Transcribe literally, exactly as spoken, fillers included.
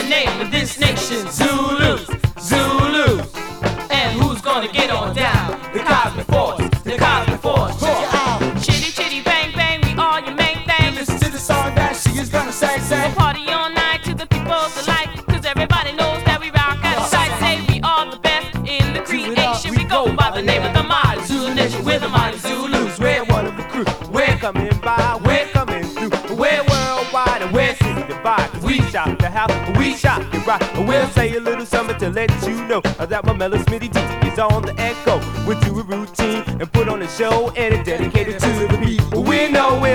name of this nation, Zulus, Zulus. And who's gonna get on down? The Cosmic Force, the Cosmic Force. Check it out. Chitty chitty bang bang, we all your main thing. Listen to the song that she is gonna say, say. We'll party all night to the people's delight, cause everybody knows that we rock at the sight. Say we all the best in the creation. We go by the name of the mighty Zulu Nation. We're the mighty Zulus. We're one of the crew. We're coming by, we're coming through. We're worldwide and we're city divide. We shop the house, we shop the rock. We'll say a little something to let you know that my Mellow Smitty D is on the echo. We'll do a routine and put on a show and it's dedicated to the people. We know we're